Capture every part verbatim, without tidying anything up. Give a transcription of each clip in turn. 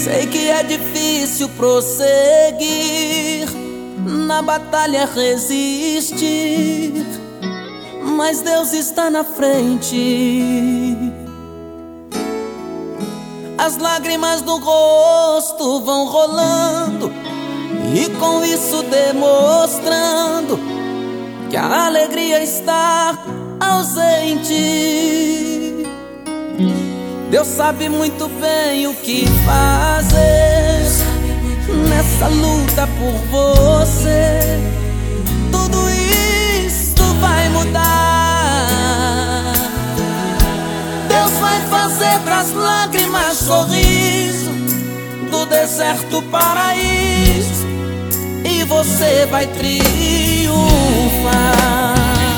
Sei que é difícil prosseguir, na batalha resistir, mas Deus está na frente. As lágrimas do rosto vão rolando, e com isso demonstrando que a alegria está ausente. Deus sabe muito bem o que fazer nessa luta por você. Tudo isso vai mudar. Deus vai fazer das lágrimas sorriso, do deserto paraíso, e você vai triunfar.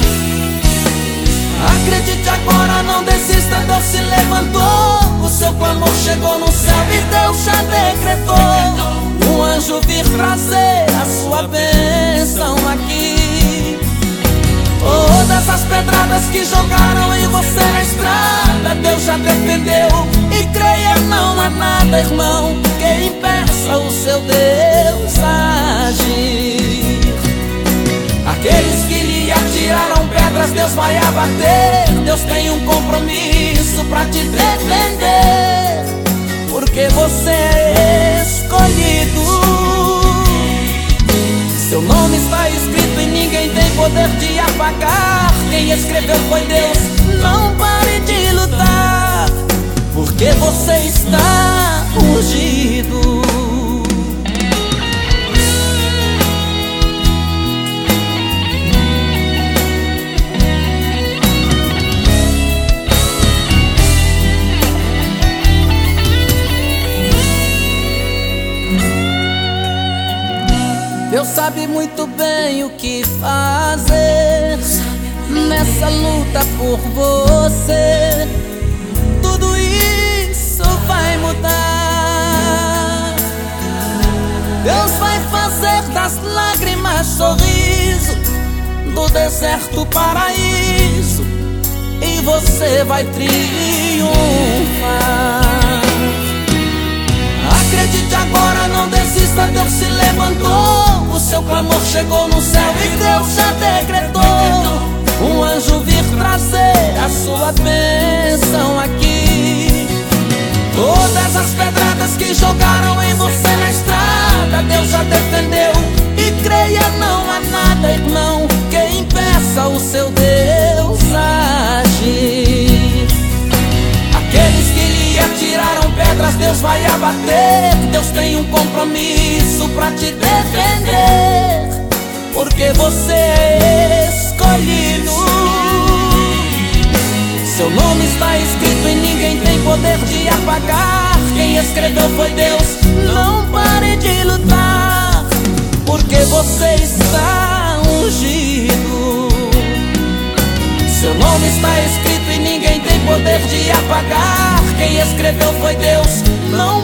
Acredite agora, não desista, Deus se levantou. O seu clamor chegou no céu e Deus já decretou um anjo vir trazer a sua bênção aqui. Todas as pedradas que jogaram em você na estrada, Deus já defendeu. E creia, não há nada, irmão, que impeça o seu Deus agir. Aqueles que lhe atiraram pedras, Deus vai abater. Deus tem um compromisso pra te defender, porque você é escolhido. Seu nome está escrito e ninguém tem poder de apagar. Quem escreveu foi Deus. Não pare de lutar, porque você está ungido. Deus sabe muito bem o que fazer nessa luta por você. Tudo isso vai mudar. Deus vai fazer das lágrimas sorriso, do deserto paraíso, e você vai triunfar. Acredite agora, não desista, Deus se levantou. O seu clamor chegou no céu e Deus já decretou um anjo vir trazer a sua bênção aqui. Todas as pedradas que jogaram em você na estrada, Deus já defendeu. E creia, não há nada, irmão, que impeça o seu Deus agir. Aqueles que lhe atiraram pedras, Deus vai abater. Deus tem um compromisso pra te defender, porque você é escolhido. Seu nome está escrito e ninguém tem poder de apagar. Quem escreveu foi Deus. Não pare de lutar, porque você está ungido. Seu nome está escrito e ninguém tem poder de apagar. Quem escreveu foi Deus. Não